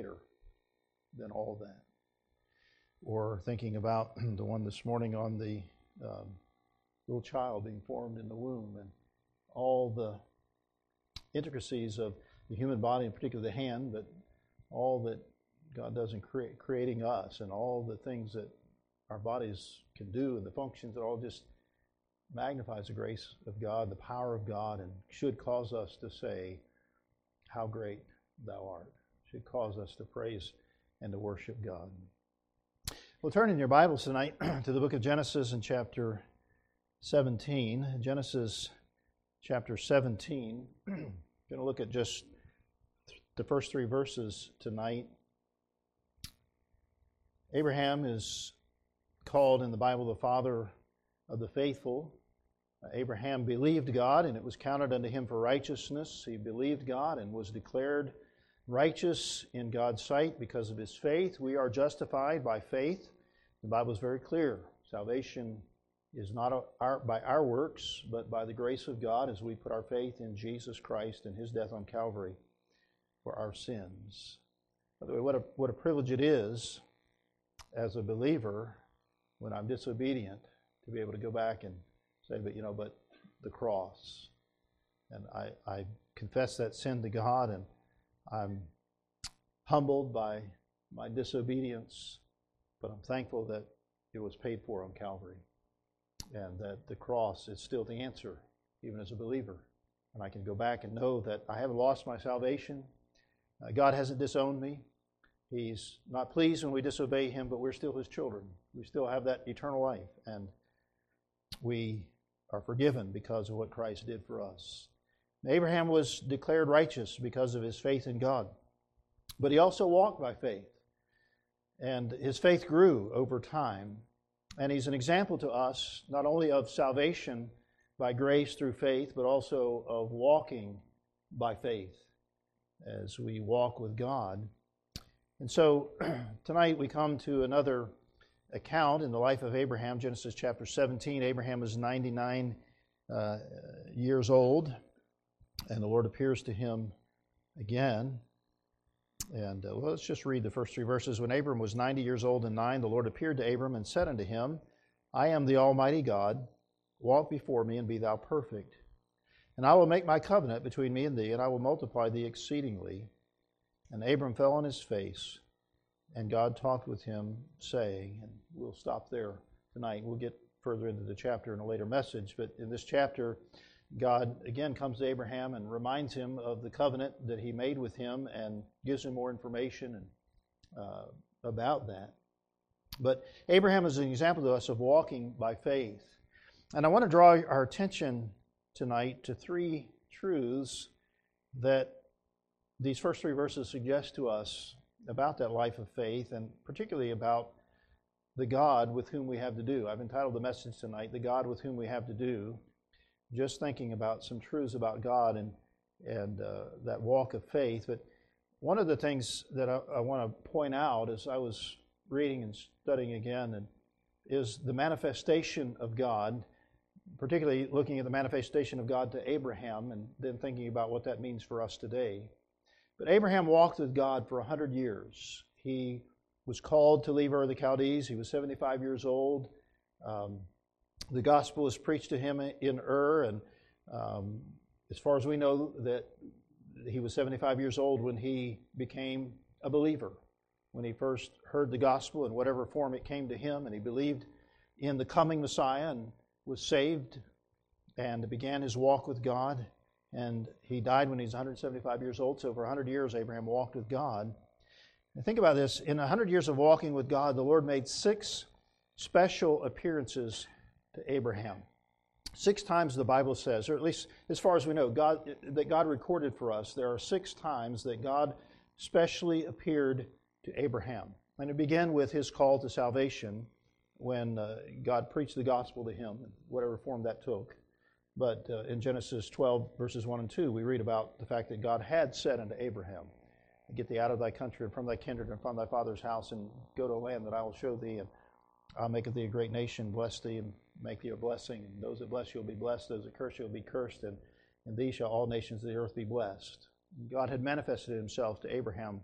greater than all that. Or thinking about the one this morning on the little child being formed in the womb and all the intricacies of the human body, in particular the hand, but all that God does in creating us and all the things that our bodies can do and the functions, it all just magnifies the grace of God, the power of God, and should cause us to say, how great thou art. Should cause us to praise and to worship God. We'll turn in your Bibles tonight to the book of Genesis in chapter 17. Genesis chapter 17. Going to look at just the first 3 verses tonight. Abraham is called in the Bible the father of the faithful. Abraham believed God, and it was counted unto him for righteousness. He believed God and was declared righteous in God's sight because of his faith. We are justified by faith. The Bible is very clear. Salvation is not by our works, but by the grace of God as we put our faith in Jesus Christ and his death on Calvary for our sins. By the way, what a privilege it is as a believer when I'm disobedient to be able to go back and say, but the cross. And I confess that sin to God, and I'm humbled by my disobedience, but I'm thankful that it was paid for on Calvary and that the cross is still the answer, even as a believer. And I can go back and know that I haven't lost my salvation. God hasn't disowned me. He's not pleased when we disobey him, but we're still his children. We still have that eternal life, and we are forgiven because of what Christ did for us. Abraham was declared righteous because of his faith in God, but he also walked by faith, and his faith grew over time, and he's an example to us not only of salvation by grace through faith, but also of walking by faith as we walk with God. And so tonight we come to another account in the life of Abraham, Genesis chapter 17. Abraham is 99 years old, and the Lord appears to him again. And let's just read the first 3 verses. When Abram was 90 years old and 9, the Lord appeared to Abram and said unto him, I am the Almighty God. Walk before me and be thou perfect. And I will make my covenant between me and thee, and I will multiply thee exceedingly. And Abram fell on his face, and God talked with him, saying, and we'll stop there tonight. We'll get further into the chapter in a later message, but in this chapter, God again comes to Abraham and reminds him of the covenant that he made with him and gives him more information about that. But Abraham is an example to us of walking by faith. And I want to draw our attention tonight to 3 truths that these first 3 verses suggest to us about that life of faith, and particularly about the God with whom we have to do. I've entitled the message tonight, The God with Whom We Have to Do, just thinking about some truths about God and that walk of faith. But one of the things that I want to point out as I was reading and studying again is the manifestation of God, particularly looking at the manifestation of God to Abraham and then thinking about what that means for us today. But Abraham walked with God for 100 years. He was called to leave Ur of the Chaldees. He was 75 years old. The gospel was preached to him in Ur, and as far as we know, that he was 75 years old when he became a believer, when he first heard the gospel in whatever form it came to him, and he believed in the coming Messiah and was saved and began his walk with God. And he died when he was 175 years old. So for 100 years, Abraham walked with God. And think about this. In 100 years of walking with God, the Lord made 6 special appearances to Abraham. 6 times the Bible says, or at least as far as we know, that God recorded for us, there are 6 times that God specially appeared to Abraham. And it began with his call to salvation when God preached the gospel to him, whatever form that took. But in Genesis 12, verses 1 and 2, we read about the fact that God had said unto Abraham, get thee out of thy country and from thy kindred and from thy father's house and go to a land that I will show thee, and I'll make of thee a great nation, bless thee and make thee a blessing. And those that bless you will be blessed, those that curse you will be cursed, and in thee shall all nations of the earth be blessed. And God had manifested himself to Abraham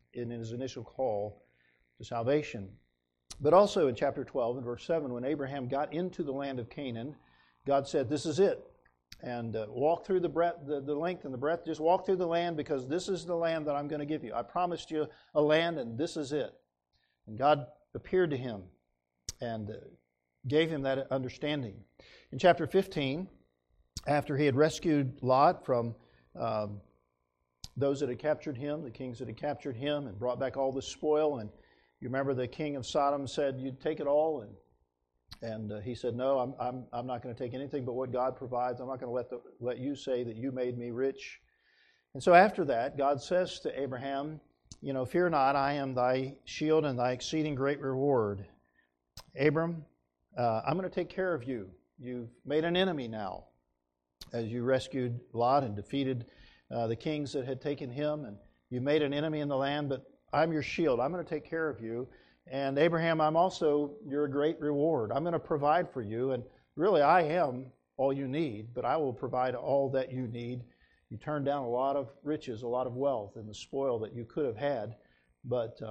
in his initial call to salvation. But also in chapter 12 and verse 7, when Abraham got into the land of Canaan, God said, "This is it. And walk through the breadth, the length and the breadth. Just walk through the land, because this is the land that I'm going to give you. I promised you a land, and this is it." And God appeared to him and gave him that understanding. In chapter 15, after he had rescued Lot from those that had captured him, the kings that had captured him, and brought back all the spoil, and you remember the king of Sodom said, "You'd take it all," and he said, "No, I'm not going to take anything but what God provides. I'm not going to let you say that you made me rich." And so after that, God says to Abraham, "Fear not, I am thy shield and thy exceeding great reward. Abram, I'm going to take care of you. You've made an enemy now, as you rescued Lot and defeated the kings that had taken him, and you made an enemy in the land, but I'm your shield. I'm going to take care of you. And Abraham, I'm also your great reward. I'm going to provide for you. And really, I am all you need, but I will provide all that you need. You turned down a lot of riches, a lot of wealth, and the spoil that you could have had, but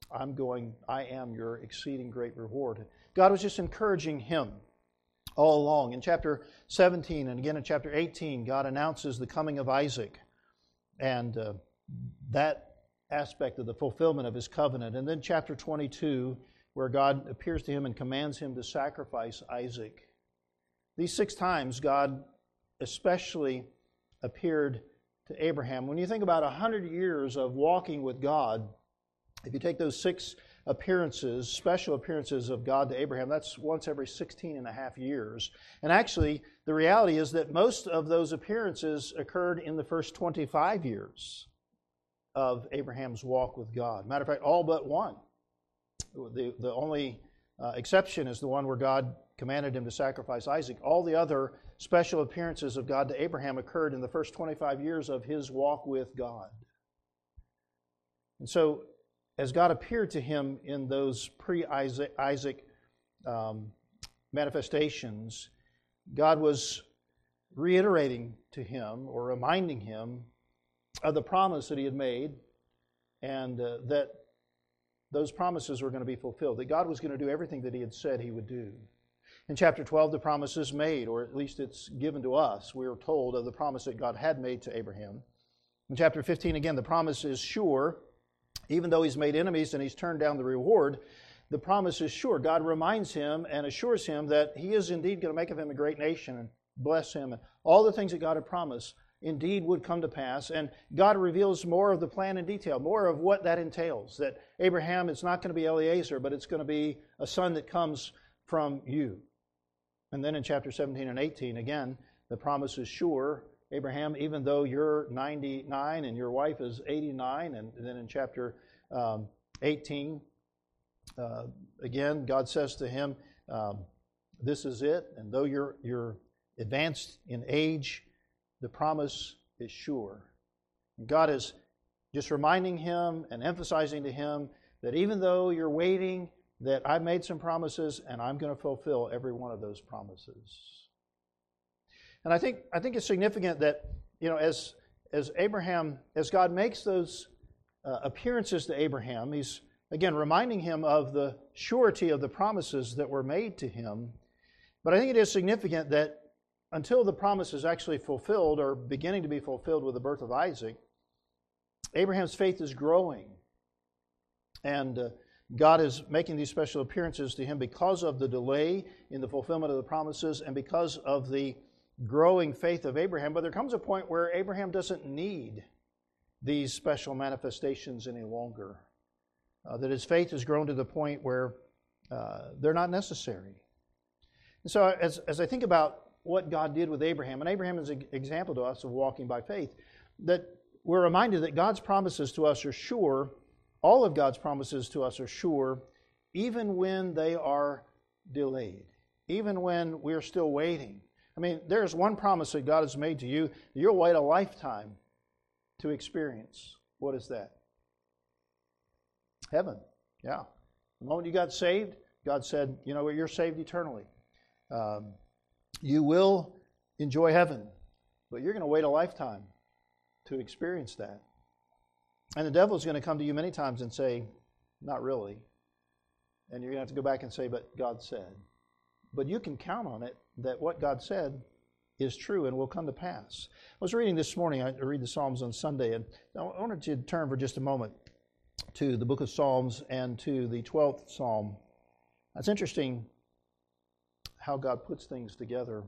I am your exceeding great reward." God was just encouraging him all along. In chapter 17 and again in chapter 18, God announces the coming of Isaac and that aspect of the fulfillment of his covenant. And then chapter 22, where God appears to him and commands him to sacrifice Isaac. These 6 times, God especially appeared to Abraham. When you think about 100 years of walking with God, if you take those 6 appearances, special appearances of God to Abraham, that's once every 16 and a half years. And actually, the reality is that most of those appearances occurred in the first 25 years of Abraham's walk with God. Matter of fact, all but one. The only exception is the one where God commanded him to sacrifice Isaac. All the other special appearances of God to Abraham occurred in the first 25 years of his walk with God. And so, as God appeared to him in those pre-Isaac manifestations, God was reiterating to him or reminding him of the promise that he had made, and that those promises were going to be fulfilled, that God was going to do everything that he had said he would do. In chapter 12, the promise is made, or at least it's given to us. We are told of the promise that God had made to Abraham. In chapter 15, again, the promise is sure. Even though he's made enemies and he's turned down the reward, the promise is sure. God reminds him and assures him that he is indeed going to make of him a great nation and bless him. And all the things that God had promised indeed would come to pass. And God reveals more of the plan in detail, more of what that entails. That Abraham, it's not going to be Eliezer, but it's going to be a son that comes from you. And then in chapter 17 and 18, again, the promise is sure. Abraham, even though you're 99 and your wife is 89, and then in chapter 18, again, God says to him, "This is it." And though you're advanced in age, the promise is sure. And God is just reminding him and emphasizing to him that even though you're waiting, that I've made some promises and I'm going to fulfill every one of those promises. And I think it's significant that, as God makes those appearances to Abraham, he's again reminding him of the surety of the promises that were made to him. But I think it is significant that until the promise is actually fulfilled or beginning to be fulfilled with the birth of Isaac, Abraham's faith is growing. And God is making these special appearances to him because of the delay in the fulfillment of the promises and because of the growing faith of Abraham. But there comes a point where Abraham doesn't need these special manifestations any longer. That his faith has grown to the point where they're not necessary. And so as I think about what God did with Abraham, and Abraham is an example to us of walking by faith, that we're reminded that God's promises to us are sure. All of God's promises to us are sure, even when they are delayed, even when we're still waiting. I mean, there's one promise that God has made to you. You'll wait a lifetime to experience. What is that? Heaven. Yeah. The moment you got saved, God said, you know what, you're saved eternally. You will enjoy heaven, but you're going to wait a lifetime to experience that. And the devil is going to come to you many times and say, not really. And you're going to have to go back and say, but God said. But you can count on it that what God said is true and will come to pass. I was reading this morning, I read the Psalms on Sunday, and I wanted to turn for just a moment to the book of Psalms and to the 12th Psalm. It's interesting how God puts things together,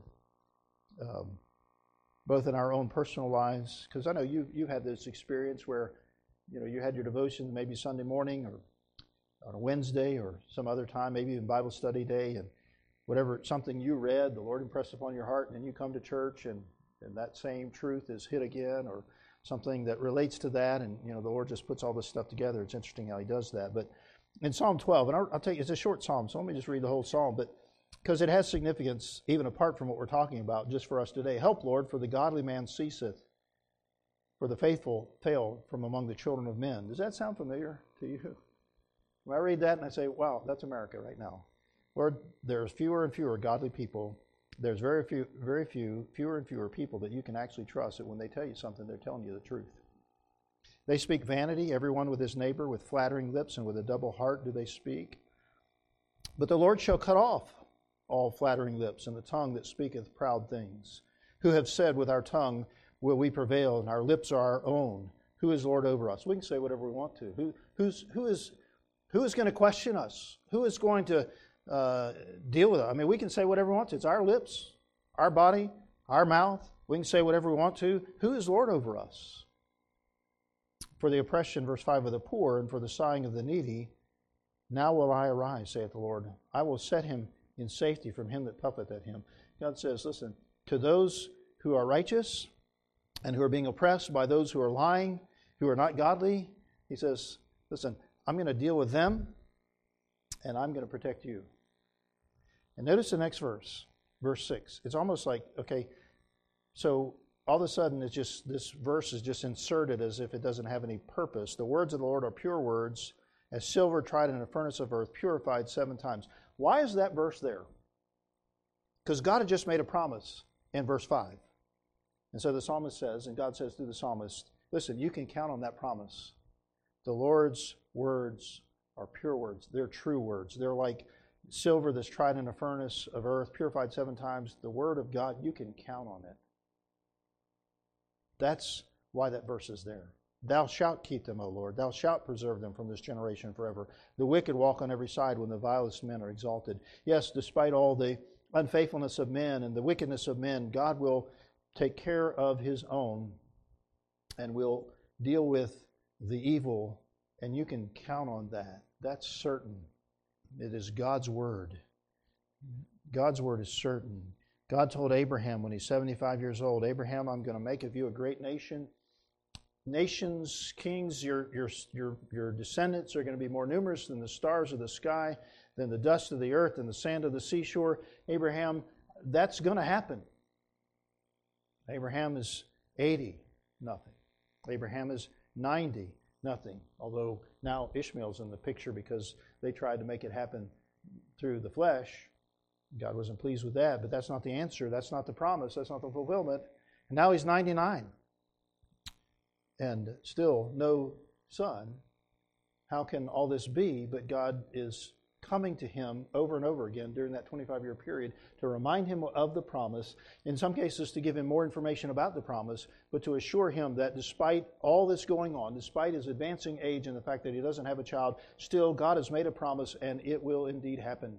both in our own personal lives, because I know you've had this experience where you had your devotions maybe Sunday morning or on a Wednesday or some other time, maybe even Bible study day, and whatever, something you read, the Lord impressed upon your heart, and then you come to church and that same truth is hit again, or something that relates to that, and the Lord just puts all this stuff together. It's interesting how He does that. But in Psalm 12, and I'll tell you, it's a short psalm, so let me just read the whole psalm, but because it has significance even apart from what we're talking about just for us today. Help, Lord, for the godly man ceaseth, for the faithful fail from among the children of men. Does that sound familiar to you? When I read that and I say, wow, that's America right now. Lord, there's fewer and fewer godly people. There's fewer and fewer people that you can actually trust that when they tell you something, they're telling you the truth. They speak vanity, everyone with his neighbor, with flattering lips and with a double heart do they speak. But the Lord shall cut off all flattering lips and the tongue that speaketh proud things. Who have said, with our tongue will we prevail, and our lips are our own. Who is Lord over us? We can say whatever we want to. Who is going to question us? Who is going to deal with it? I mean, we can say whatever we want to. It's our lips, our body, our mouth. We can say whatever we want to. Who is Lord over us? For the oppression, verse 5, of the poor, and for the sighing of the needy, now will I arise, saith the Lord. I will set him in safety from him that puffeth at him. God says, listen, to those who are righteous and who are being oppressed by those who are lying, who are not godly, He says, listen, I'm going to deal with them and I'm going to protect you. And notice the next verse, verse 6. It's almost like, okay, so all of a sudden it's just, this verse is just inserted as if it doesn't have any purpose. The words of the Lord are pure words, as silver tried in a furnace of earth, purified 7 times. Why is that verse there? Because God had just made a promise in verse 5. And so the psalmist says, and God says through the psalmist, listen, you can count on that promise. The Lord's words are pure words. They're true words. They're like silver that's tried in a furnace of earth, purified 7 times. The word of God, you can count on it. That's why that verse is there. Thou shalt keep them, O Lord. Thou shalt preserve them from this generation forever. The wicked walk on every side when the vilest men are exalted. Yes, despite all the unfaithfulness of men and the wickedness of men, God will take care of His own and will deal with the evil, and you can count on that. That's certain. It is God's word. God's word is certain. God told Abraham when he's 75 years old, Abraham, I'm going to make of you a great nation. Nations, kings, your descendants are going to be more numerous than the stars of the sky, than the dust of the earth, and the sand of the seashore. Abraham, that's going to happen. Abraham is 80, nothing. Abraham is 90, nothing. Although now Ishmael's in the picture because they tried to make it happen through the flesh. God wasn't pleased with that, but that's not the answer. That's not the promise. That's not the fulfillment. And now he's 99. And still no son. How can all this be? But God is coming to him over and over again during that 25-year period to remind him of the promise, in some cases to give him more information about the promise, but to assure him that despite all this going on, despite his advancing age and the fact that he doesn't have a child, still God has made a promise and it will indeed happen.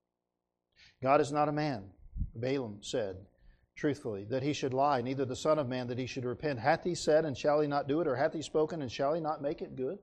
God is not a man, Balaam said truthfully, that he should lie, neither the Son of Man that he should repent. Hath he said, and shall he not do it? Or hath he spoken, and shall he not make it good?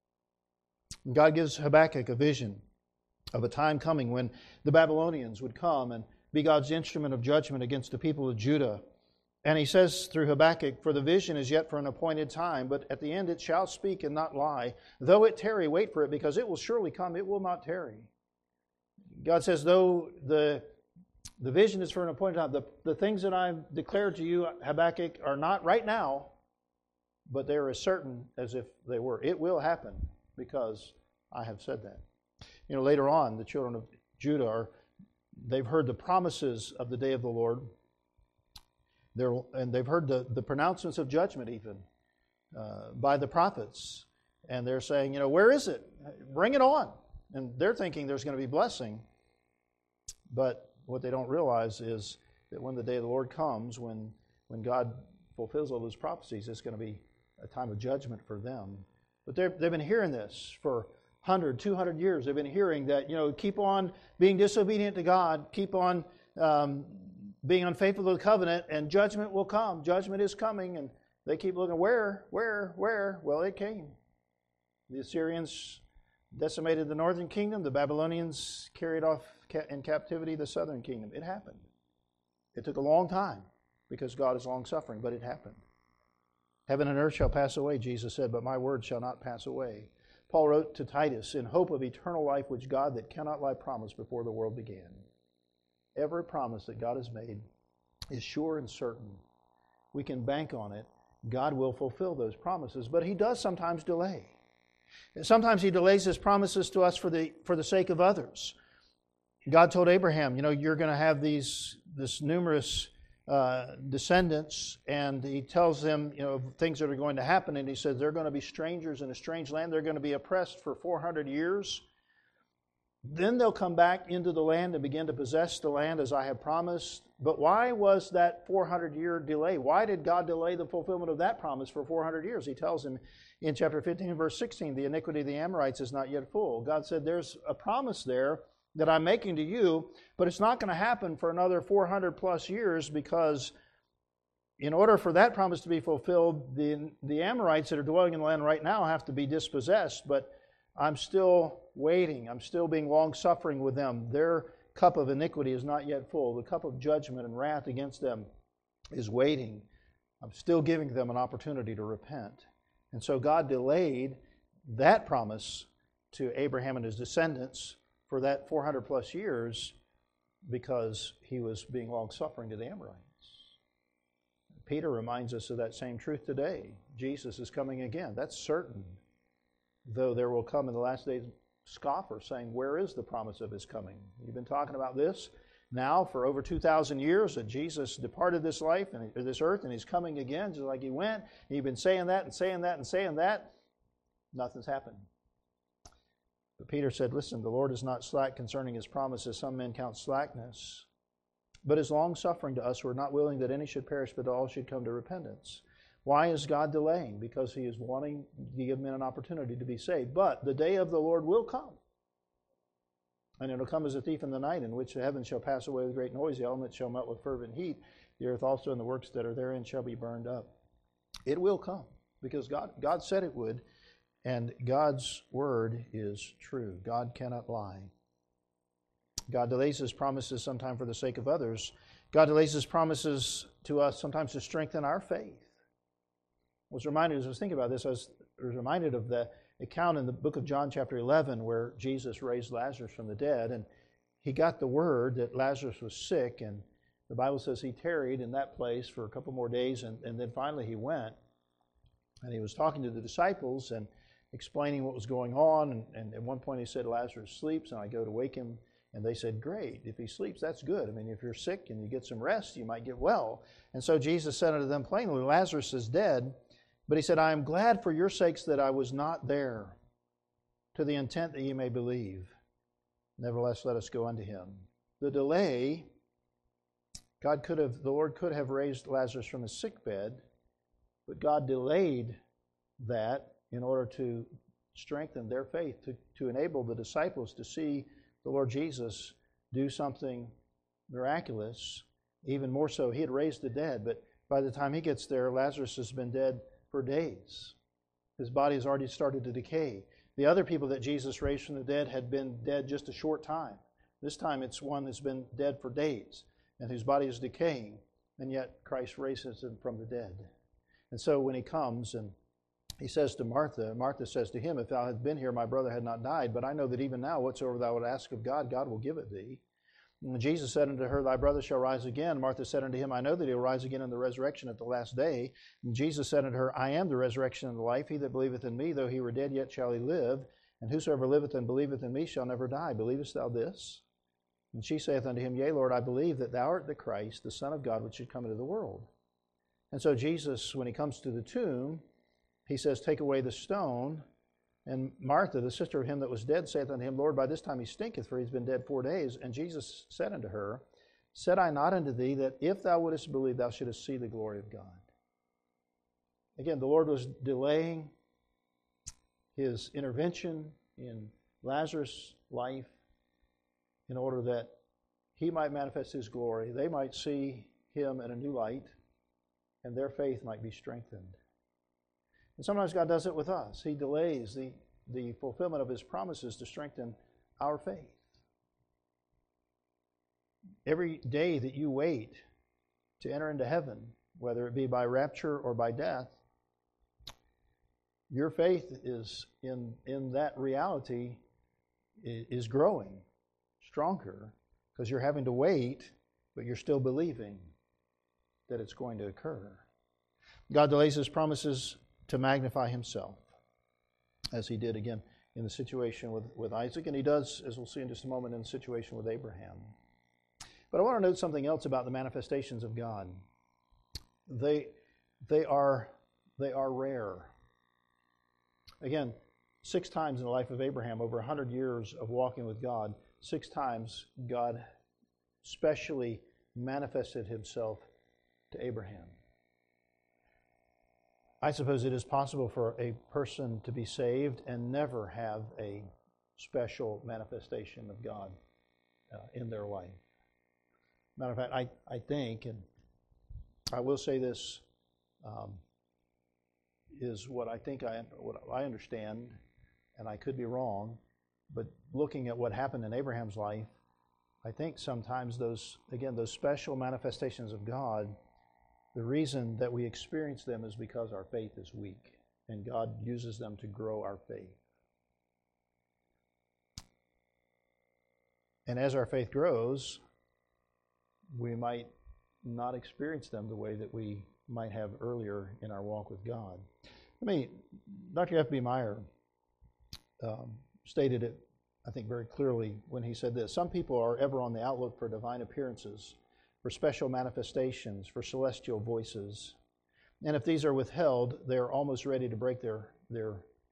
And God gives Habakkuk a vision of a time coming when the Babylonians would come and be God's instrument of judgment against the people of Judah. And he says through Habakkuk, for the vision is yet for an appointed time, but at the end it shall speak and not lie. Though it tarry, wait for it, because it will surely come, it will not tarry. God says, though the vision is for an appointed time, the things that I've declared to you, Habakkuk, are not right now, but they are as certain as if they were. It will happen because I have said that. You know, later on, the children of Judah they've heard the promises of the day of the Lord. And they've heard the pronouncements of judgment even by the prophets. And they're saying, where is it? Bring it on. And they're thinking there's going to be blessing. But what they don't realize is that when the day of the Lord comes, when God fulfills all those prophecies, it's going to be a time of judgment for them. But they've been hearing this for 100, 200 years. They've been hearing that, keep on being disobedient to God, keep on being unfaithful to the covenant, and judgment will come. Judgment is coming. And they keep looking, where? Well, it came. The Assyrians decimated the northern kingdom. The Babylonians carried off in captivity the southern kingdom. It happened. It took a long time because God is long-suffering, but it happened. Heaven and earth shall pass away, Jesus said, but my word shall not pass away. Paul wrote to Titus, in hope of eternal life which God that cannot lie promised before the world began. Every promise that God has made is sure and certain. We can bank on it. God will fulfill those promises, but He does sometimes delay. Sometimes He delays His promises to us for the sake of others. God told Abraham, you're going to have this numerous descendants, and He tells them, things that are going to happen, and He says they're going to be strangers in a strange land. They're going to be oppressed for 400 years. Then they'll come back into the land and begin to possess the land as I have promised. But why was that 400-year delay? Why did God delay the fulfillment of that promise for 400 years? He tells him in chapter 15, verse 16, the iniquity of the Amorites is not yet full. God said, there's a promise there that I'm making to you, but it's not going to happen for another 400 plus years, because in order for that promise to be fulfilled, the Amorites that are dwelling in the land right now have to be dispossessed, but I'm still waiting. I'm still being long-suffering with them. Their cup of iniquity is not yet full. The cup of judgment and wrath against them is waiting. I'm still giving them an opportunity to repent. And so God delayed that promise to Abraham and his descendants for that 400 plus years because He was being long-suffering to the Amorites. Peter reminds us of that same truth today. Jesus is coming again. That's certain. Though there will come in the last days scoffers saying, where is the promise of His coming? You've been talking about this now for over 2,000 years, that Jesus departed this life and this earth, and He's coming again just like He went. And you've been saying that and saying that and saying that. Nothing's happened. But Peter said, listen, the Lord is not slack concerning His promises. Some men count slackness, but is long-suffering to us, who are not willing that any should perish, but all should come to repentance. Why is God delaying? Because He is wanting to give men an opportunity to be saved. But the day of the Lord will come. And it will come as a thief in the night, in which the heavens shall pass away with great noise, the elements shall melt with fervent heat, the earth also and the works that are therein shall be burned up. It will come, because God said it would, and God's word is true. God cannot lie. God delays His promises sometimes for the sake of others. God delays His promises to us sometimes to strengthen our faith. I was reminded, as I was thinking about this, I was reminded of the account in the book of John chapter 11 where Jesus raised Lazarus from the dead, and He got the word that Lazarus was sick, and the Bible says He tarried in that place for a couple more days, and then finally He went, and He was talking to the disciples and explaining what was going on, and at one point He said, Lazarus sleeps, and I go to wake him. And they said, great, if he sleeps, that's good. I mean, if you're sick and you get some rest, you might get well. And so Jesus said unto them plainly, Lazarus is dead. But He said, I am glad for your sakes that I was not there, to the intent that ye may believe. Nevertheless, let us go unto Him. The delay, the Lord could have raised Lazarus from his sick bed, but God delayed that in order to strengthen their faith, to enable the disciples to see the Lord Jesus do something miraculous. Even more so, He had raised the dead, but by the time He gets there, Lazarus has been dead for days. His body has already started to decay. The other people that Jesus raised from the dead had been dead just a short time. This time it's one that's been dead for days and whose body is decaying, and yet Christ raises him from the dead. And so when He comes and He says to Martha, Martha says to Him, if thou had been here, my brother had not died. But I know that even now, whatsoever thou would ask of God, God will give it thee. And Jesus said unto her, thy brother shall rise again. Martha said unto Him, I know that He will rise again in the resurrection at the last day. And Jesus said unto her, I am the resurrection and the life. He that believeth in Me, though he were dead, yet shall he live. And whosoever liveth and believeth in Me shall never die. Believest thou this? And she saith unto Him, yea, Lord, I believe that Thou art the Christ, the Son of God, which should come into the world. And so Jesus, when He comes to the tomb, He says, take away the stone. And Martha, the sister of him that was dead, saith unto him, Lord, by this time he stinketh, for he has been dead 4 days. And Jesus said unto her, Said I not unto thee that if thou wouldest believe, thou shouldest see the glory of God? Again, the Lord was delaying his intervention in Lazarus' life in order that he might manifest his glory, they might see him in a new light, and their faith might be strengthened. And sometimes God does it with us. He delays the fulfillment of his promises to strengthen our faith. Every day that you wait to enter into heaven, whether it be by rapture or by death, your faith is in that reality is growing stronger because you're having to wait, but you're still believing that it's going to occur. God delays his promises to magnify himself, as he did again in the situation with Isaac, and he does, as we'll see in just a moment, in the situation with Abraham. But I want to note something else about the manifestations of God. They are rare. Again, 6 times in the life of Abraham, over 100 years of walking with God, 6 times God specially manifested himself to Abraham. I suppose it is possible for a person to be saved and never have a special manifestation of God in their life. Matter of fact, I think, and I will say this, is what I understand, and I could be wrong, but looking at what happened in Abraham's life, I think sometimes those special manifestations of God, the reason that we experience them is because our faith is weak, and God uses them to grow our faith. And as our faith grows, we might not experience them the way that we might have earlier in our walk with God. Dr. F.B. Meyer stated it, I think, very clearly when he said this: some people are ever on the outlook for divine appearances, for special manifestations, for celestial voices. And if these are withheld, they are almost ready to break their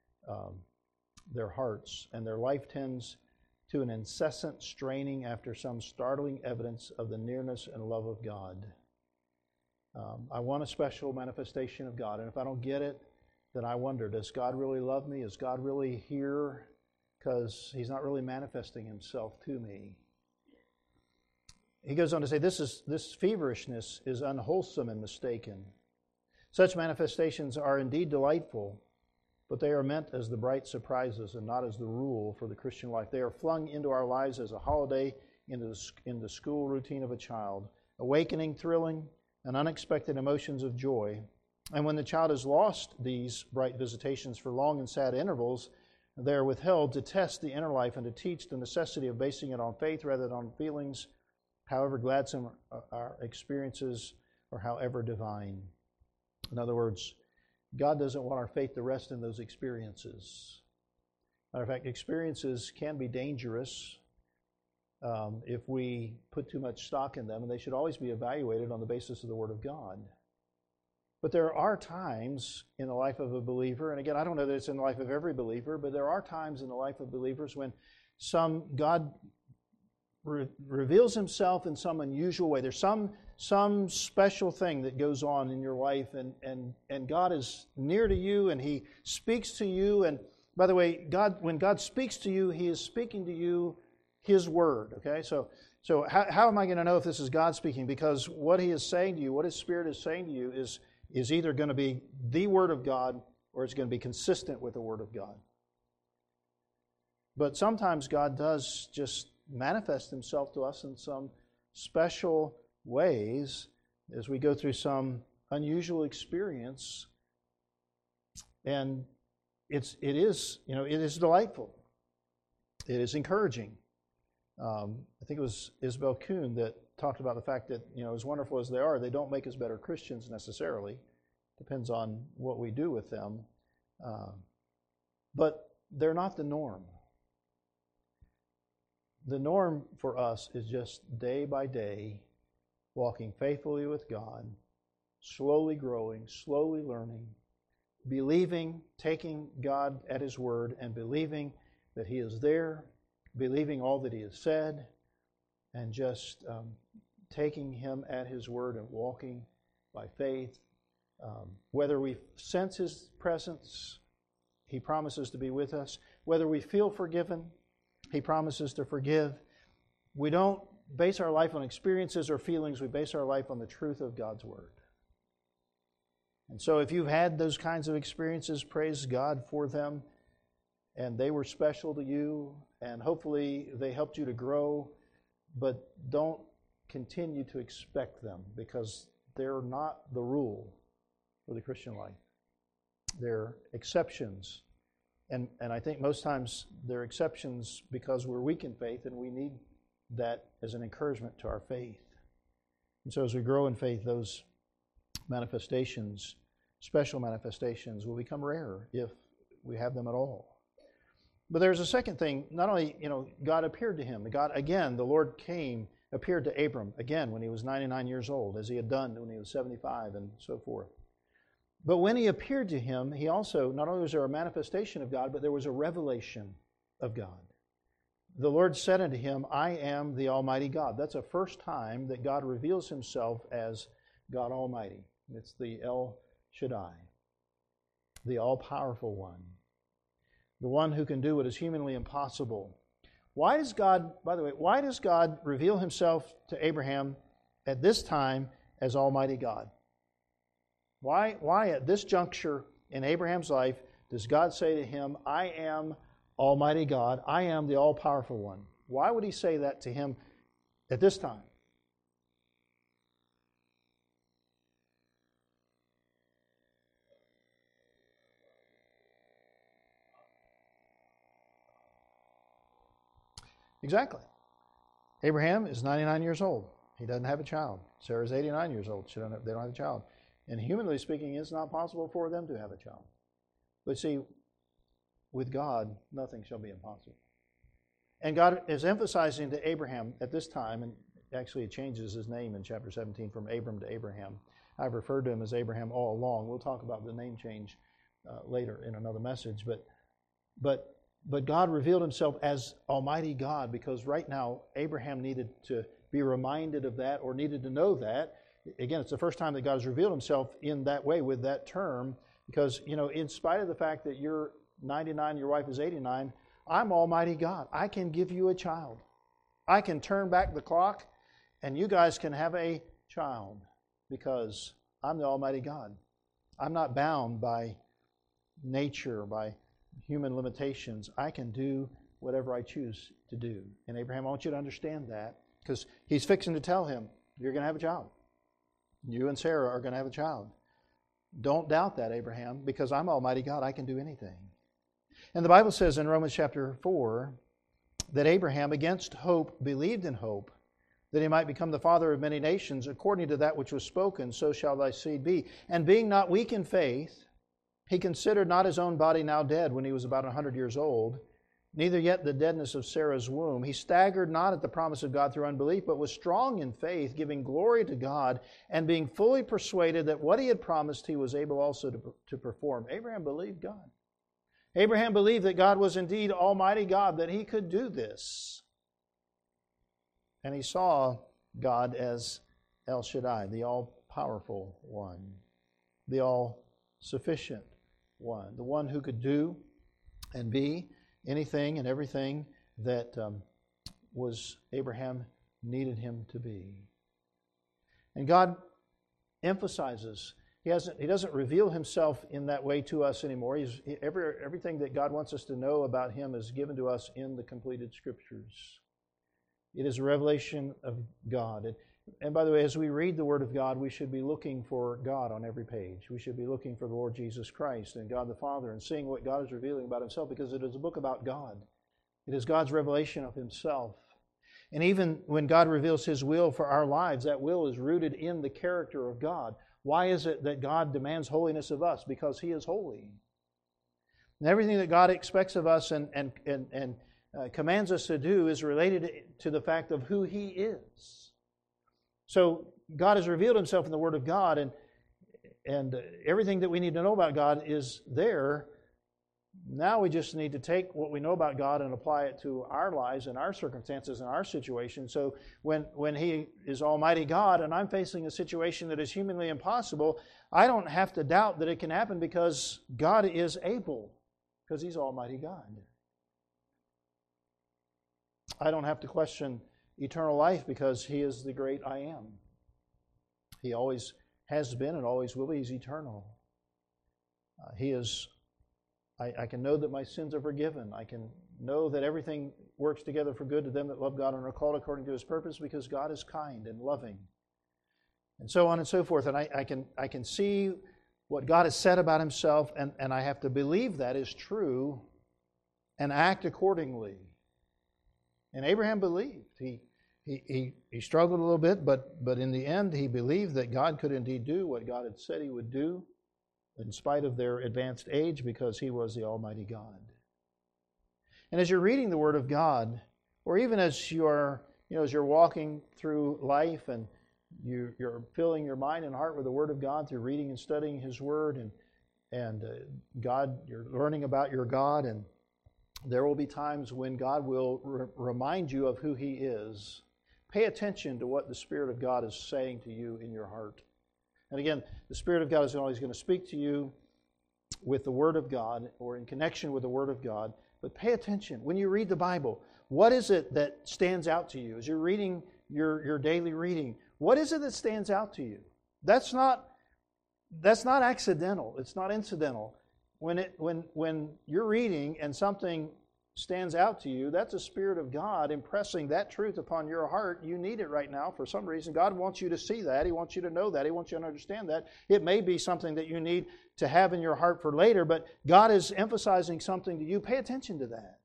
hearts, and their life tends to an incessant straining after some startling evidence of the nearness and love of God. I want a special manifestation of God, and if I don't get it, then I wonder, does God really love me? Is God really here? Because he's not really manifesting himself to me. He goes on to say, this feverishness is unwholesome and mistaken. Such manifestations are indeed delightful, but they are meant as the bright surprises and not as the rule for the Christian life. They are flung into our lives as a holiday in the school routine of a child, awakening, thrilling, and unexpected emotions of joy. And when the child has lost these bright visitations for long and sad intervals, they are withheld to test the inner life and to teach the necessity of basing it on faith rather than on feelings, however gladsome our experiences or however divine. In other words, God doesn't want our faith to rest in those experiences. Matter of fact, experiences can be dangerous if we put too much stock in them, and they should always be evaluated on the basis of the Word of God. But there are times in the life of a believer, and again, I don't know that it's in the life of every believer, but there are times in the life of believers when God reveals himself in some unusual way. There's some special thing that goes on in your life, and God is near to you, and he speaks to you. And by the way, when God speaks to you, he is speaking to you his word. Okay, so how am I going to know if this is God speaking? Because what he is saying to you, what his Spirit is saying to you is either going to be the Word of God or it's going to be consistent with the Word of God. But sometimes God does just manifest himself to us in some special ways as we go through some unusual experience, and it is delightful. It is encouraging. I think it was Isabel Kuhn that talked about the fact that, as wonderful as they are, they don't make us better Christians necessarily. Depends on what we do with them. But they're not the norm. The norm for us is just day by day walking faithfully with God, slowly growing, slowly learning, believing, taking God at His word and believing that He is there, believing all that He has said, and just taking Him at His word and walking by faith. Whether we sense His presence, He promises to be with us. Whether we feel forgiven, He promises to forgive. We don't base our life on experiences or feelings. We base our life on the truth of God's word. And so if you've had those kinds of experiences, praise God for them. And they were special to you. And hopefully they helped you to grow. But don't continue to expect them, because they're not the rule for the Christian life. They're exceptions. And I think most times they're exceptions because we're weak in faith, and we need that as an encouragement to our faith. And so as we grow in faith, those manifestations, special manifestations, will become rarer if we have them at all. But there's a second thing. Not only, God appeared to him. God, again, the Lord appeared to Abram again when he was 99 years old, as he had done when he was 75 and so forth. But when he appeared to him, he also, not only was there a manifestation of God, but there was a revelation of God. The Lord said unto him, I am the Almighty God. That's the first time that God reveals Himself as God Almighty. It's the El Shaddai, the all-powerful one, the one who can do what is humanly impossible. Why does God reveal Himself to Abraham at this time as Almighty God? Why at this juncture in Abraham's life does God say to him, I am Almighty God, I am the all-powerful one? Why would He say that to him at this time? Exactly. Abraham is 99 years old. He doesn't have a child. Sarah's 89 years old. They don't have a child. And humanly speaking, it's not possible for them to have a child. But see, with God, nothing shall be impossible. And God is emphasizing to Abraham at this time, and actually it changes his name in chapter 17 from Abram to Abraham. I've referred to him as Abraham all along. We'll talk about the name change later in another message. But God revealed Himself as Almighty God because right now Abraham needed to be reminded of that, or needed to know that. Again, it's the first time that God has revealed Himself in that way with that term, because, in spite of the fact that you're 99, your wife is 89, I'm Almighty God. I can give you a child. I can turn back the clock and you guys can have a child because I'm the Almighty God. I'm not bound by nature, by human limitations. I can do whatever I choose to do. And Abraham, I want you to understand that, because He's fixing to tell him, you're going to have a child. You and Sarah are going to have a child. Don't doubt that, Abraham, because I'm Almighty God. I can do anything. And the Bible says in Romans chapter 4 that Abraham, against hope, believed in hope, that he might become the father of many nations, according to that which was spoken, so shall thy seed be. And being not weak in faith, he considered not his own body now dead when he was about 100 years old, neither yet the deadness of Sarah's womb. He staggered not at the promise of God through unbelief, but was strong in faith, giving glory to God, and being fully persuaded that what he had promised he was able also to perform. Abraham believed God. Abraham believed that God was indeed Almighty God, that He could do this. And he saw God as El Shaddai, the all-powerful one, the all-sufficient one, the one who could do and be anything and everything that was Abraham needed Him to be. And God emphasizes, He doesn't reveal Himself in that way to us anymore. Everything that God wants us to know about Him is given to us in the completed Scriptures. It is a revelation of God. And by the way, as we read the Word of God, we should be looking for God on every page. We should be looking for the Lord Jesus Christ and God the Father and seeing what God is revealing about Himself, because it is a book about God. It is God's revelation of Himself. And even when God reveals His will for our lives, that will is rooted in the character of God. Why is it that God demands holiness of us? Because He is holy. And everything that God expects of us and commands us to do is related to the fact of who He is. So God has revealed Himself in the Word of God, and everything that we need to know about God is there. Now we just need to take what we know about God and apply it to our lives and our circumstances and our situation. So when He is Almighty God and I'm facing a situation that is humanly impossible, I don't have to doubt that it can happen because God is able, because He's Almighty God. I don't have to question eternal life because He is the great I Am. He always has been and always will be. He's eternal. He is. I can know that my sins are forgiven. I can know that everything works together for good to them that love God and are called according to His purpose, because God is kind and loving, and so on and so forth. And I can see what God has said about Himself, and I have to believe that is true and act accordingly. And Abraham believed. He struggled a little bit, but in the end he believed that God could indeed do what God had said He would do, in spite of their advanced age, because He was the Almighty God. And as you're reading the Word of God, or even as you're walking through life and you're filling your mind and heart with the Word of God through reading and studying His Word, and God, you're learning about your God, and there will be times when God will remind you of who He is. Pay attention to what the Spirit of God is saying to you in your heart. And again, the Spirit of God is always going to speak to you with the Word of God or in connection with the Word of God. But pay attention. When you read the Bible, what is it that stands out to you? As you're reading your daily reading, what is it that stands out to you? That's not accidental. It's not incidental. When you're reading and something stands out to you, that's the Spirit of God impressing that truth upon your heart. You need it right now for some reason. God wants you to see that. He wants you to know that. He wants you to understand that. It may be something that you need to have in your heart for later, but God is emphasizing something to you. Pay attention to that.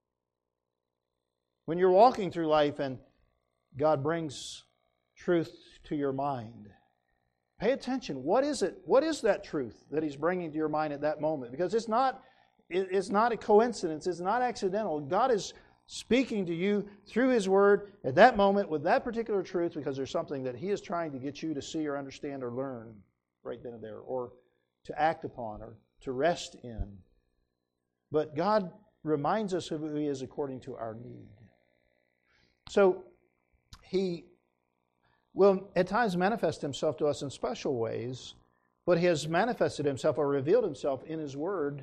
When you're walking through life and God brings truth to your mind, pay attention. What is it? What is that truth that He's bringing to your mind at that moment? Because it's not a coincidence. It's not accidental. God is speaking to you through His Word at that moment with that particular truth, because there's something that He is trying to get you to see or understand or learn right then and there, or to act upon or to rest in. But God reminds us of who He is according to our need. So He will at times manifest Himself to us in special ways, but He has manifested Himself or revealed Himself in His Word.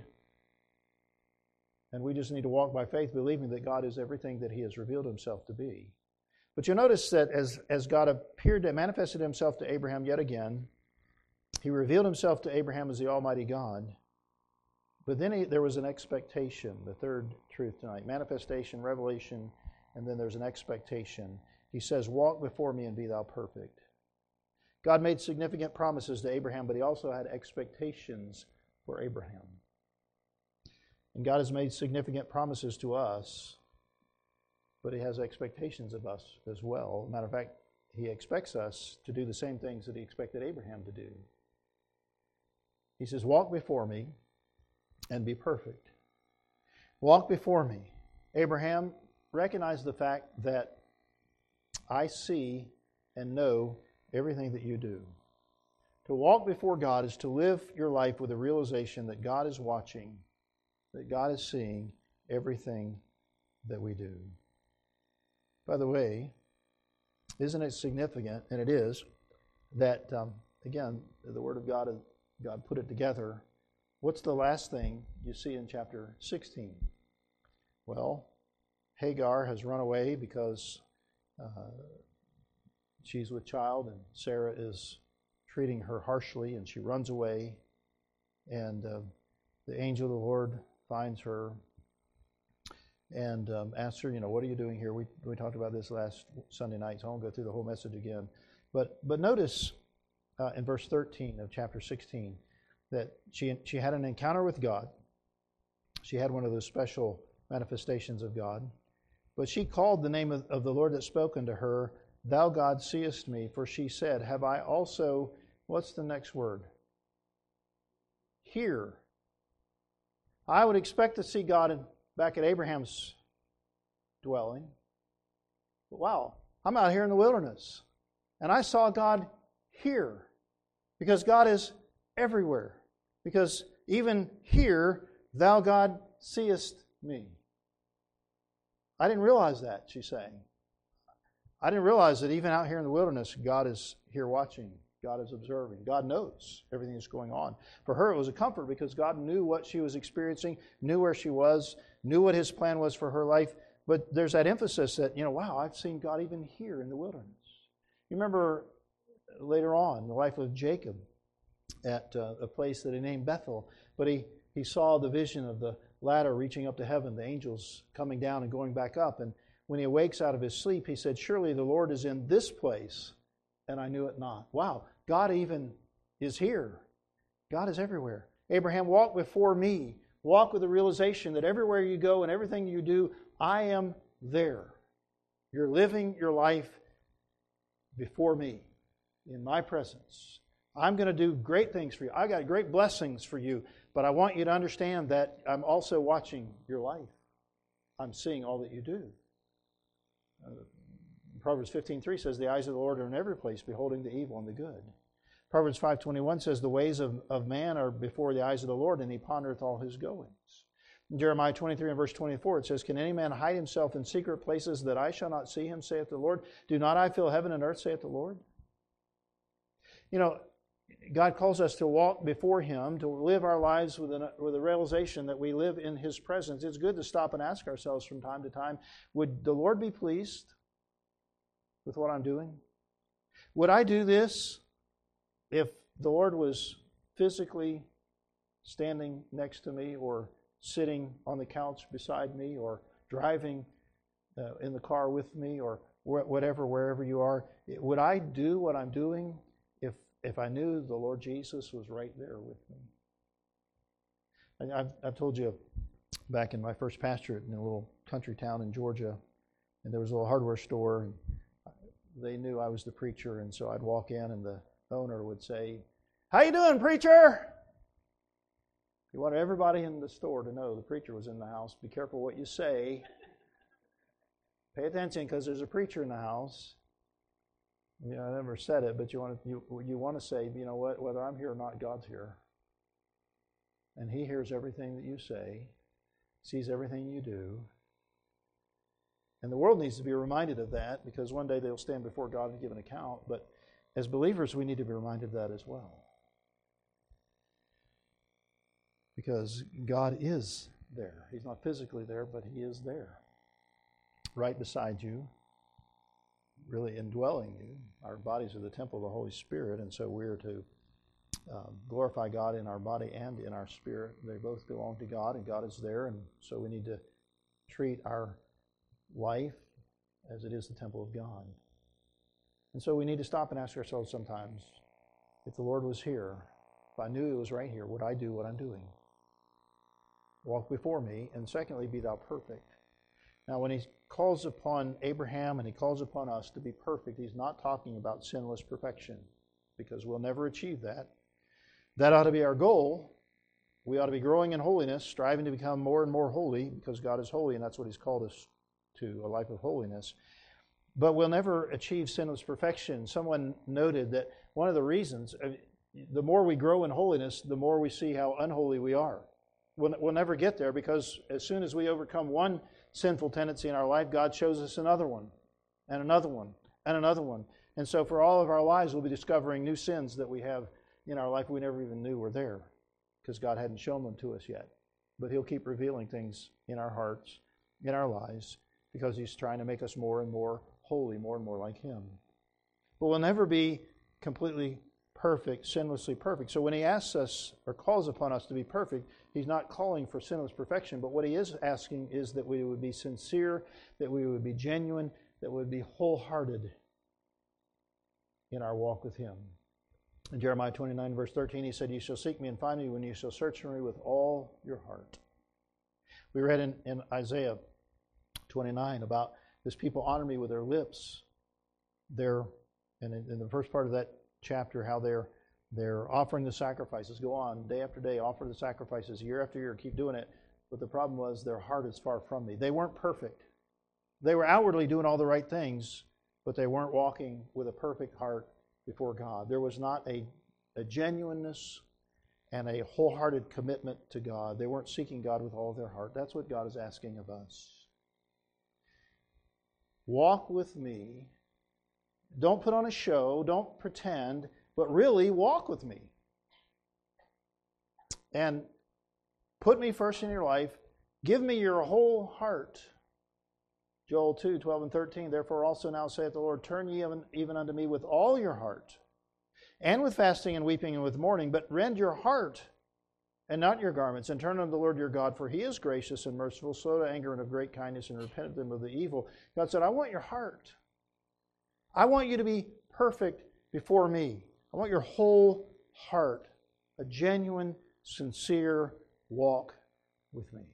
And we just need to walk by faith, believing that God is everything that He has revealed Himself to be. But you'll notice that as God appeared and manifested Himself to Abraham yet again, He revealed Himself to Abraham as the Almighty God. But then there was an expectation, the third truth tonight. Manifestation, revelation, and then there's an expectation. He says, "Walk before me and be thou perfect." God made significant promises to Abraham, but He also had expectations for Abraham. And God has made significant promises to us, but He has expectations of us as well. Matter of fact, He expects us to do the same things that He expected Abraham to do. He says, "Walk before me and be perfect." Walk before me. Abraham, recognize the fact that I see and know everything that you do. To walk before God is to live your life with a realization that God is watching, that God is seeing everything that we do. By the way, isn't it significant, and it is, that, again, the Word of God put it together. What's the last thing you see in chapter 16? Well, Hagar has run away because she's with child, and Sarah is treating her harshly, and she runs away. And the angel of the Lord finds her and asks her, what are you doing here? We talked about this last Sunday night, so I won't go through the whole message again. But notice in verse 13 of chapter 16 that she had an encounter with God. She had one of those special manifestations of God. But she called the name of the Lord that spoke unto her, "Thou God seest me," for she said, "Have I also," what's the next word? "Here." I would expect to see God back at Abraham's dwelling. But wow, I'm out here in the wilderness. And I saw God here. Because God is everywhere. Because even here, thou, God, seest me. I didn't realize that, she's saying. I didn't realize that even out here in the wilderness, God is here watching. God is observing. God knows everything that's going on. For her, it was a comfort because God knew what she was experiencing, knew where she was, knew what His plan was for her life. But there's that emphasis that, wow, I've seen God even here in the wilderness. You remember later on, the life of Jacob at a place that he named Bethel. But he saw the vision of the ladder reaching up to heaven, the angels coming down and going back up. And when he awakes out of his sleep, he said, surely the Lord is in this place, and I knew it not. Wow, God even is here. God is everywhere. Abraham, walk before me. Walk with the realization that everywhere you go and everything you do, I am there. You're living your life before me, in my presence. I'm going to do great things for you. I got great blessings for you, but I want you to understand that I'm also watching your life. I'm seeing all that you do. Proverbs 15:3 says, the eyes of the Lord are in every place, beholding the evil and the good. Proverbs 5:21 says, the ways of man are before the eyes of the Lord, and He pondereth all his goings. In Jeremiah 23 and verse 24, it says, can any man hide himself in secret places that I shall not see him, saith the Lord? Do not I fill heaven and earth, saith the Lord? God calls us to walk before Him, to live our lives with a realization that we live in His presence. It's good to stop and ask ourselves from time to time, would the Lord be pleased with what I'm doing? Would I do this if the Lord was physically standing next to me, or sitting on the couch beside me, or driving in the car with me, or whatever, wherever you are? Would I do what I'm doing if I knew the Lord Jesus was right there with me? I've told you back in my first pastorate in a little country town in Georgia, and there was a little hardware store, and they knew I was the preacher, and so I'd walk in and the owner would say, how you doing, preacher? He wanted everybody in the store to know the preacher was in the house. Be careful what you say. Pay attention, because there's a preacher in the house. I never said it, but you want to say, you know what, whether I'm here or not, God's here. And He hears everything that you say, sees everything you do. And the world needs to be reminded of that, because one day they'll stand before God and give an account. But as believers, we need to be reminded of that as well. Because God is there. He's not physically there, but He is there. Right beside you, really indwelling you. Our bodies are the temple of the Holy Spirit, and so we're to glorify God in our body and in our spirit. They both belong to God, and God is there, and so we need to treat our life as it is the temple of God. And so we need to stop and ask ourselves sometimes, if the Lord was here, if I knew He was right here, would I do what I'm doing? Walk before me, and secondly, be thou perfect. Now, when He calls upon Abraham and He calls upon us to be perfect, He's not talking about sinless perfection, because we'll never achieve that. That ought to be our goal. We ought to be growing in holiness, striving to become more and more holy, because God is holy, and that's what He's called us to, a life of holiness. But we'll never achieve sinless perfection. Someone noted that one of the reasons, the more we grow in holiness, the more we see how unholy we are. We'll never get there, because as soon as we overcome one sinful tendency in our life, God shows us another one, and another one, and another one. And so for all of our lives, we'll be discovering new sins that we have in our life we never even knew were there, because God hadn't shown them to us yet. But He'll keep revealing things in our hearts, in our lives, because He's trying to make us more and more holy, more and more like Him. But we'll never be completely perfect, sinlessly perfect. So when He asks us or calls upon us to be perfect, He's not calling for sinless perfection, but what He is asking is that we would be sincere, that we would be genuine, that we would be wholehearted in our walk with Him. In Jeremiah 29, verse 13, He said, "You shall seek me and find me when you shall search for me with all your heart." We read in Isaiah 29 about this people honor me with their lips. And in the first part of that chapter, how they're offering the sacrifices. Go on, day after day, offer the sacrifices, year after year, keep doing it. But the problem was their heart is far from me. They weren't perfect. They were outwardly doing all the right things, but they weren't walking with a perfect heart before God. There was not a genuineness and a wholehearted commitment to God. They weren't seeking God with all of their heart. That's what God is asking of us. Walk with me. Don't put on a show. Don't pretend. But really, walk with me. And put me first in your life. Give me your whole heart. Joel 2, 12 and 13. Therefore also now saith the Lord, turn ye even unto me with all your heart, and with fasting and weeping and with mourning, but rend your heart and not your garments, and turn unto the Lord your God, for He is gracious and merciful, slow to anger and of great kindness, and repent of them of the evil. God said, I want your heart. I want you to be perfect before me. I want your whole heart, a genuine, sincere walk with me.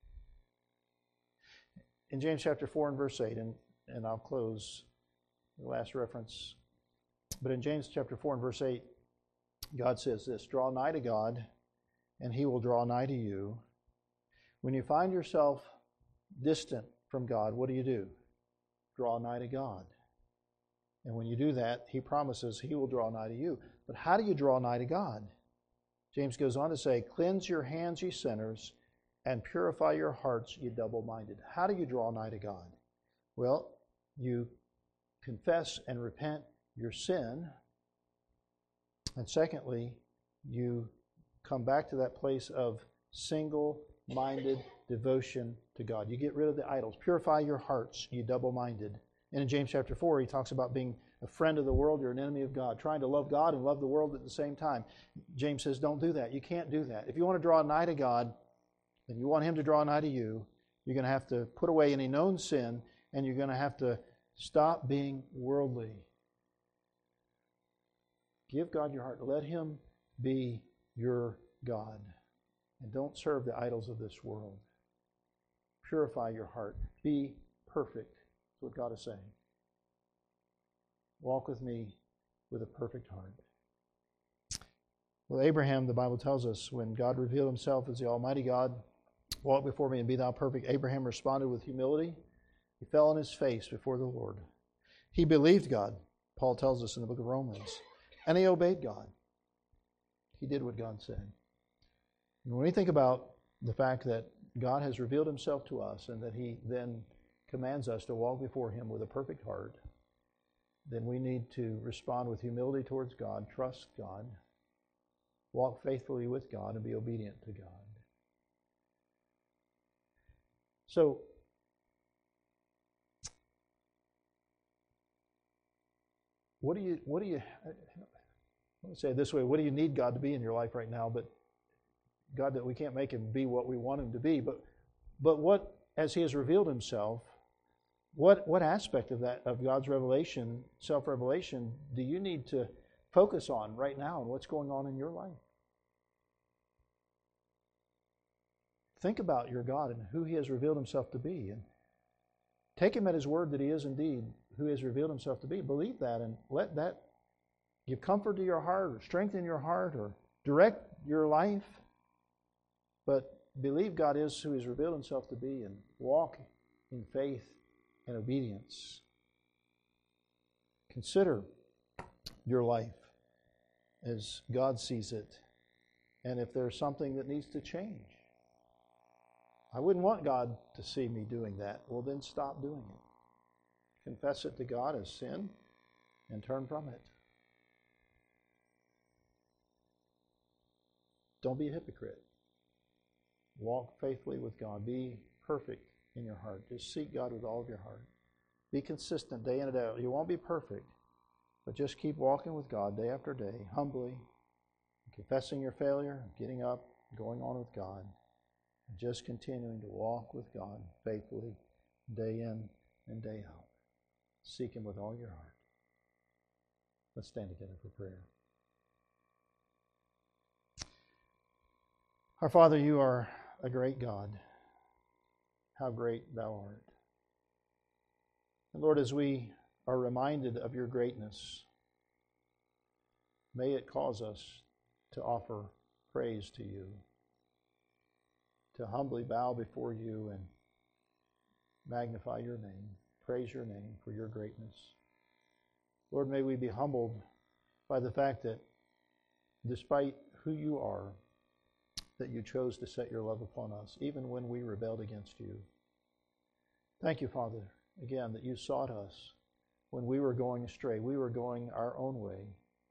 In James chapter 4 and verse 8, and I'll close the last reference, but in James chapter 4 and verse 8, God says this, draw nigh to God, and He will draw nigh to you. When you find yourself distant from God, what do? Draw nigh to God. And when you do that, He promises He will draw nigh to you. But how do you draw nigh to God? James goes on to say, cleanse your hands, ye sinners, and purify your hearts, ye double-minded. How do you draw nigh to God? Well, you confess and repent your sin. And secondly, you come back to that place of single-minded devotion to God. You get rid of the idols. Purify your hearts, ye double-minded. And in James chapter 4, he talks about being a friend of the world, you're an enemy of God, trying to love God and love the world at the same time. James says, don't do that. You can't do that. If you want to draw nigh to God, and you want Him to draw nigh to you, you're going to have to put away any known sin, and you're going to have to stop being worldly. Give God your heart. Let Him be your God. And don't serve the idols of this world. Purify your heart. Be perfect. That's what God is saying. Walk with me with a perfect heart. Well, Abraham, the Bible tells us, when God revealed Himself as the Almighty God, walk before me and be thou perfect, Abraham responded with humility. He fell on his face before the Lord. He believed God, Paul tells us in the book of Romans, and he obeyed God. He did what God said. And when we think about the fact that God has revealed Himself to us and that He then commands us to walk before Him with a perfect heart, then we need to respond with humility towards God, trust God, walk faithfully with God, and be obedient to God. So, what do you, let me say it this way, what do you need God to be in your life right now? But God, that we can't make Him be what we want Him to be. But what, as He has revealed Himself, what aspect of that, of God's revelation, self-revelation, do you need to focus on right now and what's going on in your life? Think about your God and who He has revealed Himself to be, and take Him at His word that He is indeed who He has revealed Himself to be. Believe that, and let that give comfort to your heart or strengthen your heart or direct your life. But believe God is who He has revealed Himself to be, and walk in faith and obedience. Consider your life as God sees it, and if there's something that needs to change. I wouldn't want God to see me doing that. Well, then stop doing it. Confess it to God as sin and turn from it. Don't be a hypocrite. Walk faithfully with God. Be perfect in your heart. Just seek God with all of your heart. Be consistent day in and day out. You won't be perfect, but just keep walking with God day after day, humbly, confessing your failure, getting up, going on with God, and just continuing to walk with God faithfully day in and day out. Seek Him with all your heart. Let's stand together for prayer. Our Father, You are a great God. How great Thou art. And Lord, as we are reminded of Your greatness, may it cause us to offer praise to You, to humbly bow before You and magnify Your name, praise Your name for Your greatness. Lord, may we be humbled by the fact that despite who You are, that you chose to set your love upon us, even when we rebelled against you. Thank you, Father, again, that you sought us when we were going astray. We were going our own way.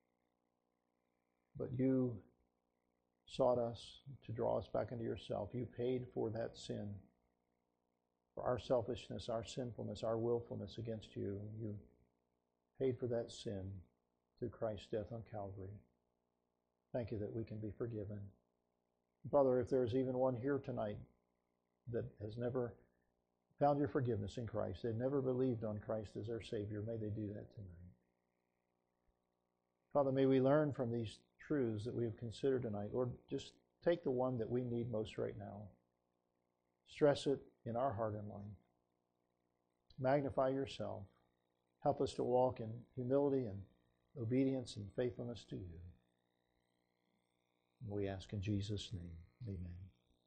But you sought us to draw us back into yourself. You paid for that sin, for our selfishness, our sinfulness, our willfulness against you. You paid for that sin through Christ's death on Calvary. Thank you that we can be forgiven. Father, if there's even one here tonight that has never found your forgiveness in Christ, they've never believed on Christ as their Savior, may they do that tonight. Father, may we learn from these truths that we have considered tonight. Lord, just take the one that we need most right now. Stress it in our heart and life. Magnify yourself. Help us to walk in humility and obedience and faithfulness to you. We ask in Jesus' name, amen.